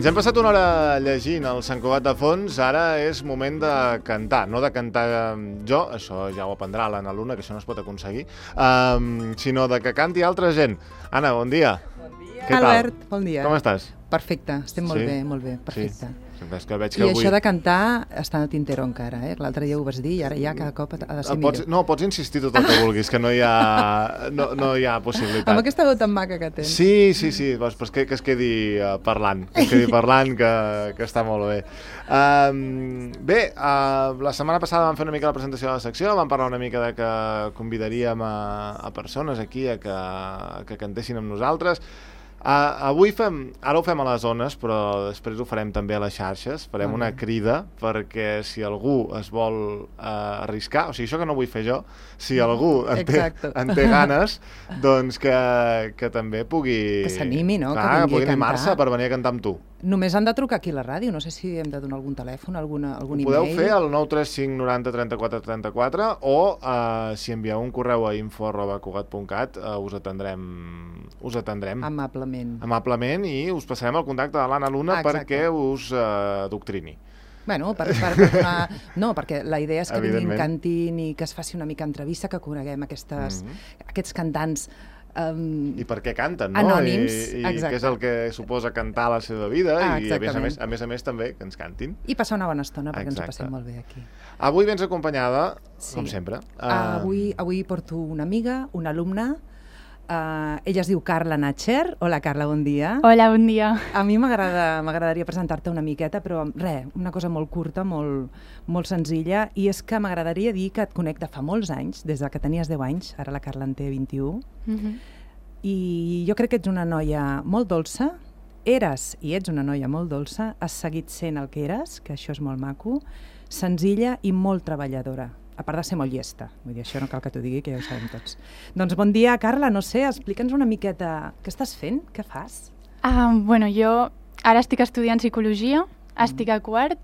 Ens hem passat una hora llegint el Sant Cugat de fons, ara és moment de cantar, no de cantar jo, això ja ho aprendrà l'Anna Luna, que això no es pot aconseguir, sinó de que canti altra gent. Anna, bon dia. Bon dia. Què tal? Albert, bon dia. Com estàs? Perfecte, estem molt bé, perfecte. Sí. És que veig que I avui... això de cantar està en el tintero encara, L'altre dia ho vas dir i ara ja cada cop ha de ser millor. No, pots insistir tot el que vulguis, que no hi ha possibilitat. Amb aquesta veu tan maca que tens. Sí, doncs que es quedi parlant, que està molt bé. Bé, la setmana passada vam fer una mica la presentació de la secció, vam parlar una mica de que convidaríem a persones aquí a que cantessin amb nosaltres. Avui ara ho fem a les zones, però després ho farem també a les xarxes. Farem una crida perquè si algú es vol arriscar, o sigui, això que no vull fer jo, si algú en té ganes, doncs que també pugui... Que s'animi, no? Clar, que pugui animar-se per venir a cantar amb tu. Només han de trucar aquí a la ràdio, no sé si hem de donar algun telèfon, algun e-mail. Podeu fer al 935 90 34 34 o si envieu un correu a info@cugat.cat us atendrem amablement i us passarem el contacte de l'Anna Luna perquè us adoctrini. Bueno, perquè la idea és que vinguin, cantin i que es faci una mica entrevista, que coneguem aquests cantants i per què canten, no? Anònims, I què és el que suposa cantar la seva vida i a més a més també que ens cantin. I passar una bona estona perquè ens ho passem molt bé aquí. Avui vens acompanyada, com sempre. Avui porto una amiga, una alumna. Ella es diu Carla Natcher. Hola, Carla, bon dia. Hola, bon dia. A mi m'agradaria presentar-te una miqueta, però una cosa molt curta, molt senzilla, i és que m'agradaria dir que et conec de fa molts anys, des que tenies 10 anys, ara la Carla en té 21, i jo crec que ets una noia molt dolça, eres i ets una noia molt dolça, has seguit sent el que eres, que això és molt maco, senzilla i molt treballadora. A part de ser molt llesta. Vull dir, això no cal que t'ho digui, que ja ho sabem tots. Doncs bon dia, Carla, no sé, explica'ns una miqueta què estàs fent, què fas? Bueno, jo ara estic estudiant psicologia, estic a quart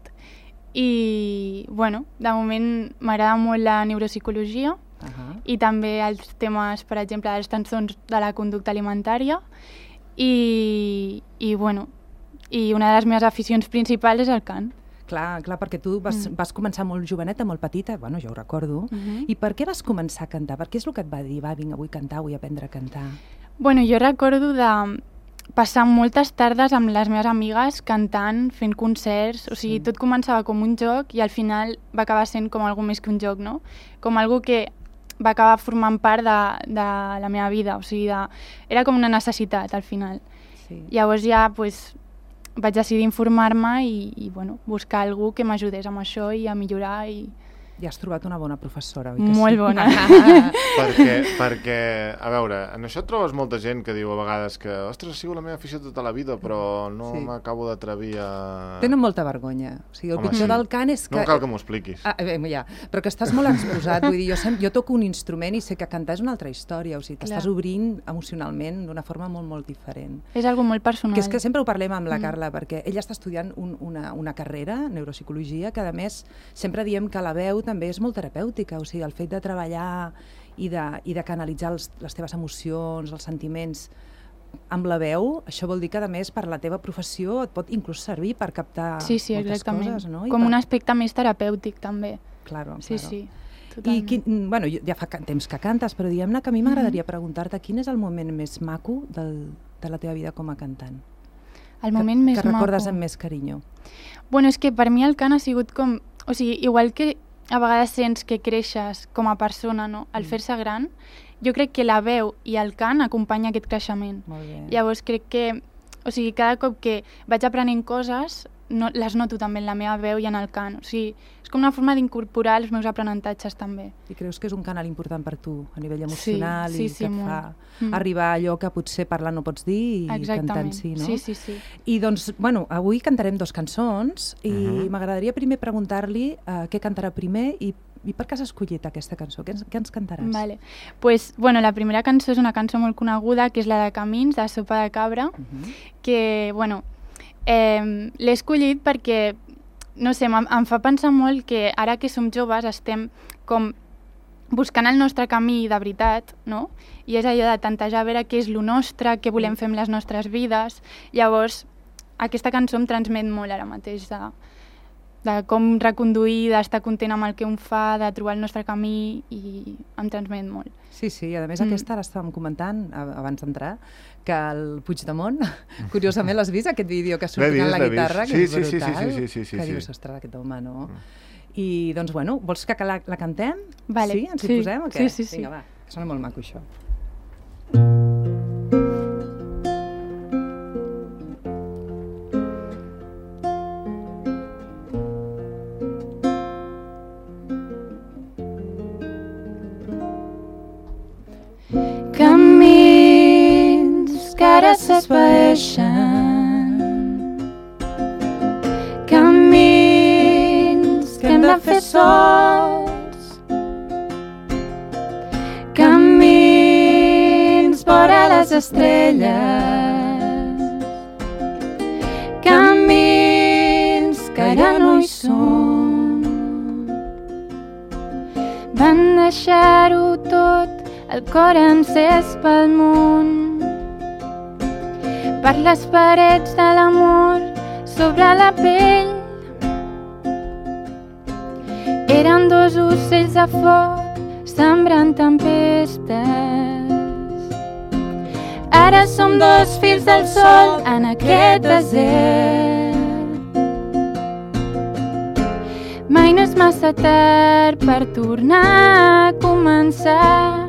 i, bueno, de moment m'agrada molt la neuropsicologia i també els temes, per exemple, dels trastorns de la conducta alimentària i bueno, i una de les meves aficions principals és el cant. Clar, perquè tu vas començar molt joveneta, molt petita, bueno, jo ho recordo, i per què vas començar a cantar? Per què és el que et va dir, vinga, vull cantar, vull aprendre a cantar? Bueno, jo recordo de passar moltes tardes amb les meves amigues cantant, fent concerts, o sigui, tot començava com un joc i al final va acabar sent com algo més que un joc, no? Com algo que va acabar formant part de la meva vida, o sigui, era com una necessitat al final. Llavors ja, doncs, vaig decidir informar-me i bueno, buscar algú que m'ajudés amb això i a millorar. I has trobat una bona professora, oi que sí? Molt bona. perquè, a veure, en això et trobes molta gent que diu a vegades que ostres, ha sigut la meva afició tota la vida, però no m'acabo d'atrevir a... Tenen molta vergonya. O sigui, el pitjor del cant és que... No cal que m'ho expliquis. Ja, però que estàs molt exposat. Vull dir, jo toco un instrument i sé que cantar és una altra història. O sigui, t'estàs obrint emocionalment d'una forma molt, molt diferent. És algo molt personal. Que és que sempre ho parlem amb la Carla, perquè ella està estudiant una carrera, neuropsicologia, que a més sempre diem que la veu també és molt terapèutica, o sigui, el fet de treballar i de canalitzar les teves emocions, els sentiments amb la veu, això vol dir que a més per la teva professió et pot inclús servir per captar moltes coses, no? Com un aspecte més terapèutic també. Claro. Sí, totalment. I bueno, ja fa temps que cantes, però diguem-ne que a mi m'agradaria preguntar-te quin és el moment més maco de la teva vida com a cantant? El moment més maco. Que recordes amb més carinyo. Bueno, és que per mi el cant ha sigut com... O sigui, igual que a vegades sents que creixes com a persona, no? Al fer-se gran, jo crec que la veu i el cant acompanya aquest creixement. Molt bé. Llavors crec que, o sigui, cada cop que vaig aprenent coses, les noto també en la meva veu i en el cant. O sigui, és com una forma d'incorporar els meus aprenentatges també. I creus que és un canal important per tu, a nivell emocional, i que et fa molt. Arribar a allò que potser parlant no pots dir i cantant sí, no? Sí. I doncs, bueno, avui cantarem 2 cançons i m'agradaria primer preguntar-li què cantarà primer i per què has escollit aquesta cançó? Què ens cantaràs? Vale. Pues, bueno, la primera cançó és una cançó molt coneguda, que és la de Camins, de Sopa de Cabra, que, bueno, l'he escollit perquè, no sé, em fa pensar molt que ara que som joves estem com buscant el nostre camí de veritat, no? I és allò de tantejar a veure què és lo nostre, què volem fer amb les nostres vides. Llavors, aquesta cançó em transmet molt ara mateix de com reconduir, d'estar content amb el que un fa, de trobar el nostre camí, i em transmet molt. Sí, i a més aquesta ara estàvem comentant, abans d'entrar, que el Puigdemont, curiosament l'has vist, aquest vídeo que surt tocant la guitarra, que és brutal, que dius, ostres, aquest home, no? I doncs, bueno, vols que la cantem? Vale. Sí? Ens hi posem o què? Sí. Vinga, va, que sona molt maco això. Camins que ara s'esvaeixen, camins que hem de fer sols, camins vora les estrelles, camins que ara no hi són. Van deixar-ho tot, el cor encès pel món, per les parets de l'amor sobre la pell. Eren dos ocells de foc sembrant tempestes. Ara som dos fills del sol en aquest desert. Mai no és massa tard per tornar a començar,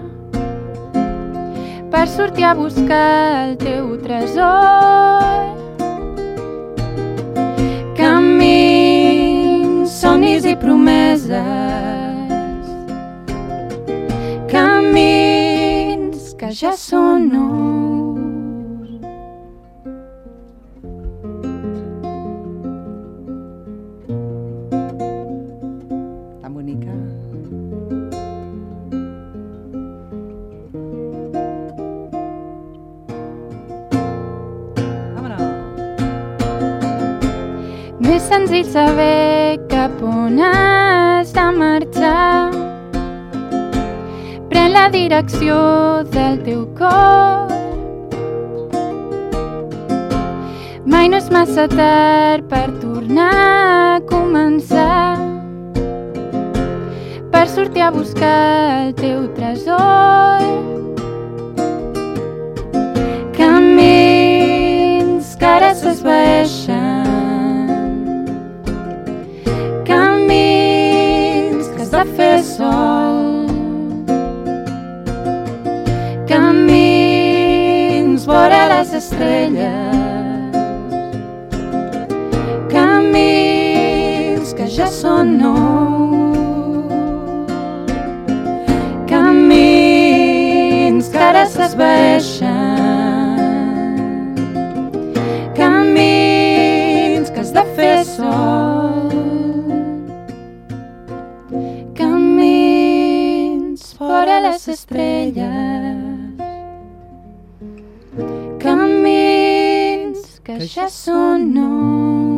per sortir a buscar el teu tresor. Camins, somnis i promeses, camins que ja són nous. Tan bonica. Més senzill saber cap on has de marxar. Pren la direcció del teu cor. Mai no és massa tard per tornar a començar, per sortir a buscar el teu tresor. Camins que ara s'esvaeixen, camins que has de fer sol, camins vora les estrelles, camins que ja són nous, camins que ara s'esvaeixen, camins que has de fer sol, camins fora les estrelles, camins que ja són nous.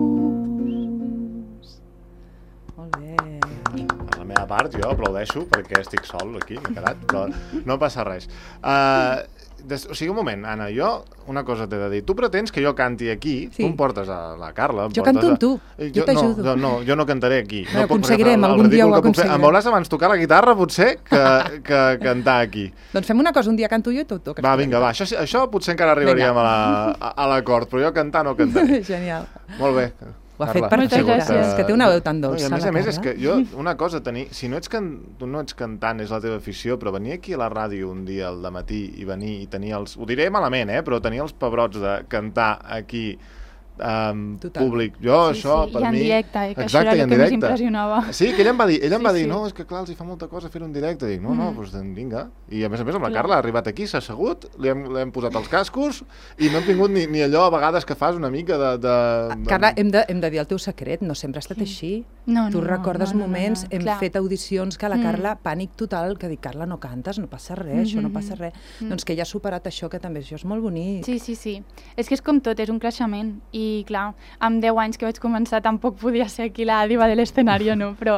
Molt bé. A la meva part, jo aplaudeixo perquè estic sol aquí, m'he quedat, però no passa res. O sigui, un moment, Anna, jo una cosa t'he de dir. Tu pretens que jo canti aquí, Sí. tu em portes a la Carla... Jo canto amb tu, jo t'ajudo. No, jo no cantaré aquí. Ho No puc aconseguirem, agafar el algun dia ho ridícul que puc fer. aconseguirem. Em veuràs abans tocar la guitarra, potser, que cantar aquí. Doncs fem una cosa, un dia canto jo i tu toques. Va, vinga, va, això potser encara arribaríem a l'acord, però jo cantar no cantaré. Genial. Molt bé. Ho ha Carla, fet per Moltes segura. gràcies. És que té una veu tan dolça, I a la més, és Carla. que jo, una cosa, si no ets tu no ets cantant, és la teva afició, però venir aquí a la ràdio un dia al dematí i venir i tenir els... Ho diré malament, però tenir els pebrots de cantar aquí públic. Jo, Sí, això, sí, per i en mi... directe, que Exacte, això era i en el que més directe. impressionava. Sí, que ell em va dir, Sí. no, és que clar, els hi fa molta cosa fer-ho en directe. Dic, no, doncs vinga. I a més amb la Clar. Carla ha arribat aquí, s'ha assegut, li hem posat els cascos i no hem tingut ni allò a vegades que fas una mica de... Carla, hem de dir el teu secret, no sempre ha estat així. No, Tu no, recordes no, moments, no, hem clar. fet audicions que la Carla, pànic total, que dic, Carla, no cantes, no passa res, això no passa res. Doncs que ja ha superat això, que també això és molt bonic. Sí. És que és com tot, és un creixement. I clar, amb 10 anys que vaig començar tampoc podia ser aquí la diva de l'escenari, no? Però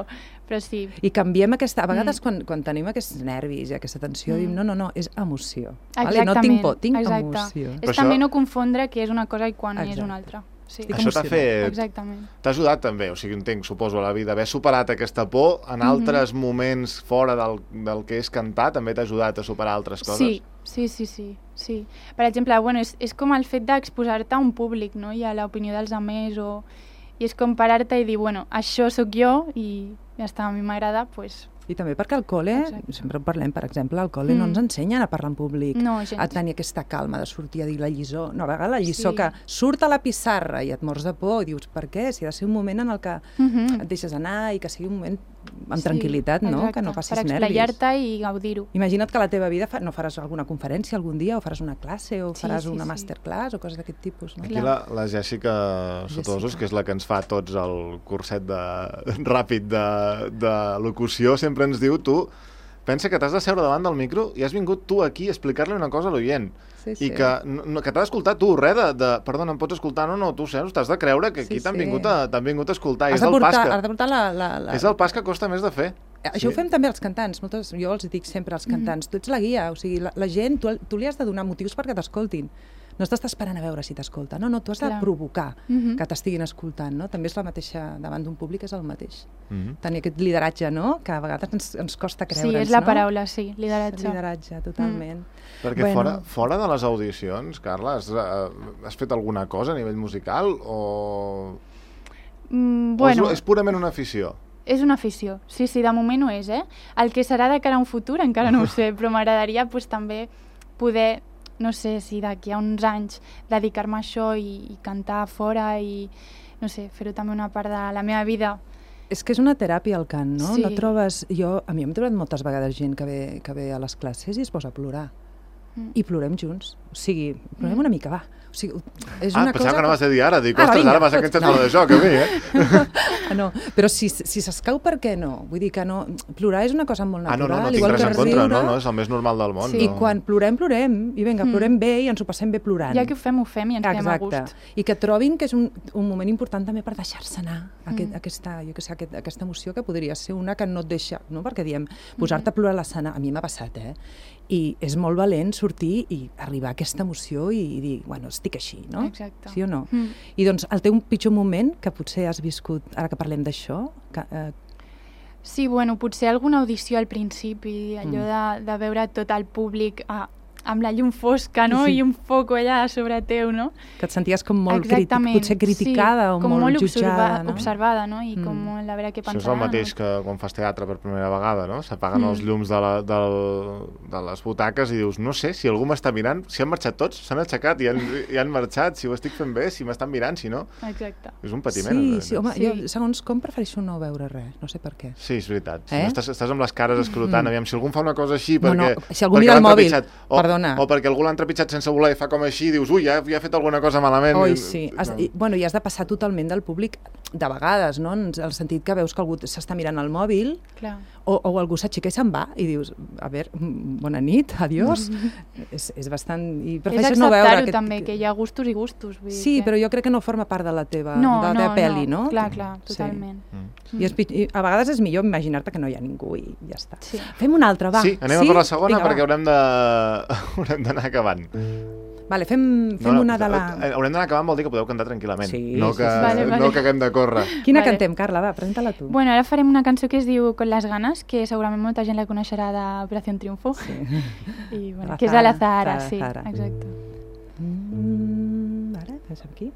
però sí. I canviem aquesta... A vegades quan tenim aquests nervis i aquesta tensió, dim, no, és emoció. Vale? No tinc por, tinc emoció. És també no confondre què és una cosa i quan és una altra. Sí. Això t'ha ajudat també, o sigui, entenc, suposo, a la vida, haver superat aquesta por en altres moments fora del que és cantar, també t'ha ajudat a superar altres coses? Sí. Per exemple, és com el fet d'exposar-te a un públic, no? I a l'opinió dels altres, i és comparar-te i dir, això sóc jo i ja està, a mi m'agrada, doncs... I també perquè al col·le, sempre en parlem, per exemple, al col·le no ens ensenyen a parlar en públic, a tenir aquesta calma de sortir a dir la lliçó. No, a vegades la lliçó que surt a la pissarra i et mors de por i dius, per què? Si ha de ser un moment en el que et deixes anar i que sigui un moment amb tranquil·litat, no? Que no passis nervis. Per explayar-te i gaudir-ho. Imagina't que a la teva vida no faràs alguna conferència algun dia, o faràs una classe, o faràs una masterclass, o coses d'aquest tipus. Aquí la Jèssica Sotosos, que és la que ens fa tots el curset ràpid de locució, sempre ens diu, tu pensa que t'has de seure davant del micro i has vingut tu aquí a explicar-li una cosa a l'oient. I que t'ha d'escoltar tu, res de perdona, em pots escoltar? No, tu seus, t'has de creure que aquí t'han vingut a escoltar. Has de portar és el pas que costa més de fer. Això ho fem també als cantants. Jo els dic sempre als cantants, tu ets la guia, o sigui, la gent, tu li has de donar motius perquè t'escoltin. No estàs esperant a veure si t'escolta. No, tu has de provocar que t'estiguin escoltant, no? També és la mateixa, davant d'un públic és el mateix. Tenir aquest lideratge, no? Que a vegades ens costa creure'ns, no? Sí, és la paraula, sí, lideratge. Lideratge, totalment. Perquè fora de les audicions, Carla, has fet alguna cosa a nivell musical o és purament una afició? És una afició, sí, de moment ho és, El que serà de cara a un futur encara no ho sé, però m'agradaria també poder, no sé, si d'aquí a uns anys dedicar-me a això i cantar fora i, no sé, fer-ho també una part de la meva vida. És que és una teràpia el cant, no? No trobes... A mi m'he trobat moltes vegades gent que ve a les classes i es posa a plorar. I plorem junts. O sigui, plorem una mica, va. O sigui, és una cosa... Pensava que no vas a dir ara. Dic, ostres, ara vas a aquesta fora de joc, a mi, No, però si s'escau, per què no? Vull dir que no... Plorar és una cosa molt natural. No tinc res en contra, no? És el més normal del món. I quan plorem. I vinga, plorem bé i ens ho passem bé plorant. Ja que ho fem i ens quedem a gust. I que trobin que és un moment important també per deixar-se anar aquesta emoció que podria ser una que no et deixa, no? Perquè diem, posar-te a plorar a l'escena, a mi m'ha passat, i és molt valent sortir i arribar a aquesta emoció i dir, estic així, no? Exacte. Sí o no? I doncs el teu pitjor moment que potser has viscut, ara que parlem d'això... Sí, potser alguna audició al principi, allò de veure tot el públic amb la llum fosca, no? I un foc allà sobre teu, no? Que et senties com molt potser criticada o molt jutjada, no? Observada, no? I com molt a veure què pensaran. Això és el mateix que quan fas teatre per primera vegada, no? S'apaguen els llums de les butaques i dius, no sé, si algú m'està mirant, si han marxat tots, s'han aixecat i han marxat, si ho estic fent bé, si m'estan mirant, si no... Exacte. És un patiment. Sí, home, jo segons com prefereixo no veure res, no sé per què. Sí, és veritat. Estàs amb les cares escrotant, aviam, si algú em fa una cosa així perquè... Si algú mira el mòbil, o perquè algú l'ha entrepitjat sense voler i fa com així i dius, ui, ja ha fet alguna cosa malament. Oi, sí. I has de passar totalment del públic de vegades, no? En el sentit que veus que algú s'està mirant el mòbil o algú s'aixeca i se'n va i dius, a veure, bona nit, adiós. És bastant... I prefereixes no veure... És acceptar-ho també, que hi ha gustos i gustos. Sí, però jo crec que no forma part de la teva pel·li, no? Clar, totalment. I a vegades és millor imaginar-te que no hi ha ningú i ja està. Fem una altra, va. Sí, anem a per la segona perquè haurem d'anar acabant. Vale, fem una de la... Haurem d'anar acabant vol dir que podeu cantar tranquil·lament, no que haguem de córrer. Quina cantem, Carla? Va, presenta-la tu. Ara farem una cançó que es diu Con las ganas, que segurament molta gent la coneixerà d'Operació Triunfo. I que és a la Zahara, sí, exacte. Ara, pensem aquí.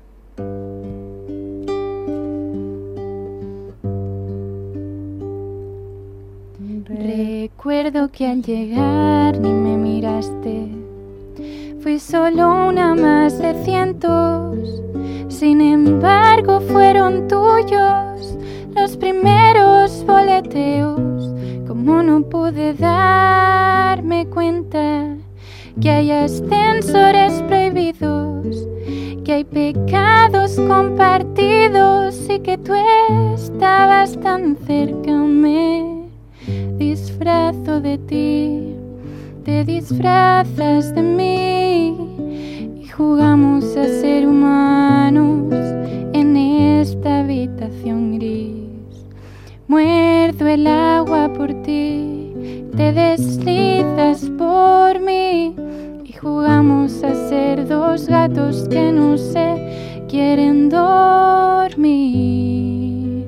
Recuerdo que al llegar ni me miraste. Fui solo una más de cientos, sin embargo fueron tuyos los primeros boleteos. Como no pude darme cuenta que hay ascensores prohibidos, que hay pecados compartidos y que tú estabas tan cerca. Me disfrazo de ti, te disfrazas de mí y jugamos a ser humanos en esta habitación gris. Muerdo Muerdo el agua por ti, te deslizas por mí y jugamos a ser dos gatos que no se quieren dormir.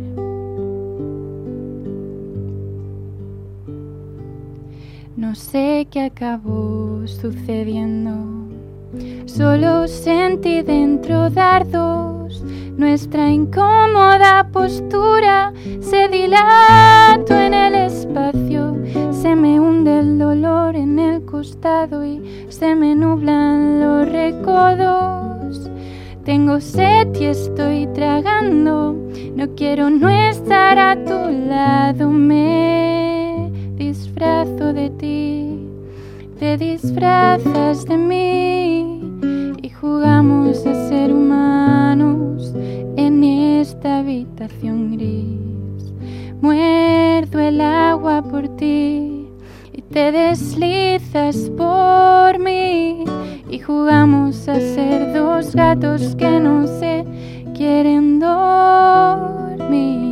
No sé qué acabó sucediendo, solo sentí dentro dardos. Nuestra incómoda postura se dilató en el espacio. Se me hunde el dolor en el costado y se me nublan los recodos. Tengo sed y estoy tragando, no quiero no estar a tu lado. Me disfrazo de ti, te disfrazas de mí y jugamos a ser humanos en esta habitación gris. Muerdo el agua por ti y te deslizas por mí y jugamos a ser dos gatos que no se quieren dormir.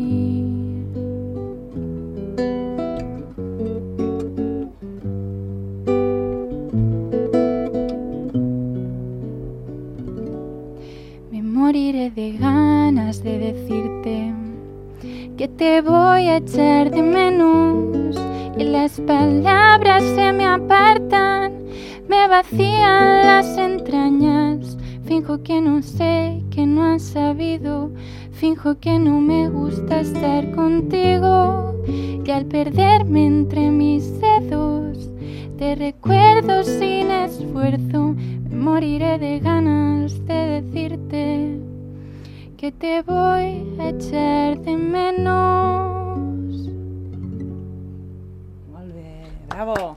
Moriré de ganas de decirte que te voy a echar de menos y las palabras se me apartan, me vacían las entrañas. Finjo que no sé, que no has sabido, finjo que no me gusta estar contigo y al perderme entre mis dedos te recuerdo sin esfuerzo. Moriré de ganas de decirte que te voy a echar de menos. Molt bé, bravo.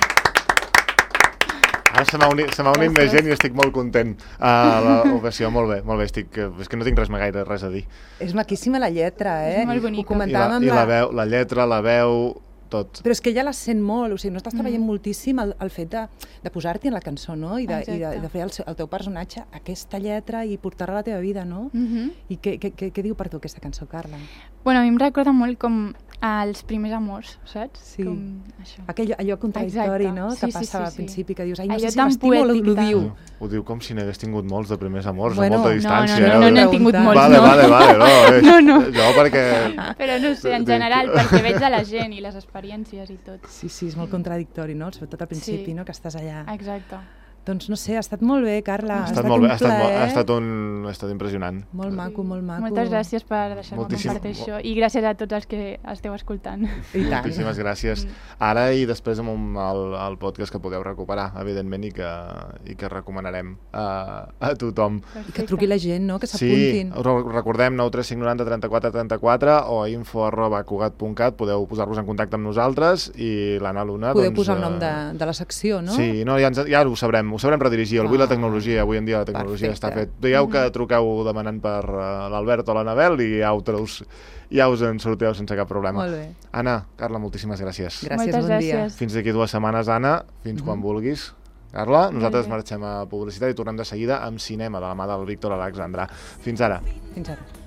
Ara se m'ha unit més gent i estic molt content. L'ovació, molt bé, és que no tinc res a dir. És maquíssima la lletra, És molt bonica. Ho comentàvem amb I la veu, la lletra, la veu, tot. Però és que ella la sent molt, o sigui, no estàs treballant moltíssim el fet de posar-t'hi en la cançó, no? I de fer el teu personatge aquesta lletra i portar-la a la teva vida, no? I què diu per tu aquesta cançó, Carla? Bueno, a mi em recorda molt com els primers amors, saps? Sí. Com això. Allò contradictori, Exacte. no? Sí, Que sí, passa al sí. principi, que dius, ai, no Allò sé si tan m'estimo o poètic i l'ho tan- diu. Ho diu com si n'hagués tingut molts de primers amors, Bueno, a molta distància. no n'he tingut molts, Vale, no. no. No. Jo perquè... Però no sé, en general, perquè veig de la gent i les experiències i tot. Sí, és molt contradictori, no? Sobretot al principi, Sí. no? Que estàs allà. Exacte. Doncs no sé, ha estat molt bé, Carla. Ha estat molt bé, un plaer. ha estat impressionant. Molt maco, molt maco. Moltes gràcies per deixar-me Moltíssim. compartir això i gràcies a tots els que esteu escoltant. I tant. Moltíssimes gràcies. Ara i després amb el podcast que podeu recuperar, evidentment, i que recomanarem a tothom. I que truqui la gent, no? Que Sí, s'apuntin. recordem 93590 34 34 o info@cugat.cat, podeu posar-vos en contacte amb nosaltres i l'Anna Luna... Podeu doncs, posar el nom de la secció, no? Sí, no, ja ho sabrem redirigir. Avui la tecnologia, avui en dia la tecnologia Perfecte. està fet. Veieu que truqueu demanant per l'Albert o l'Anabel i ja us en sorteu sense cap problema. Molt bé. Anna, Carla, moltíssimes gràcies. Gràcies, Moltes bon dia. gràcies. Fins d'aquí 2 setmanes, Anna, fins quan vulguis. Carla, nosaltres marxem a publicitat i tornem de seguida amb cinema de la mà del Víctor Alexandra. Fins ara. Fins ara.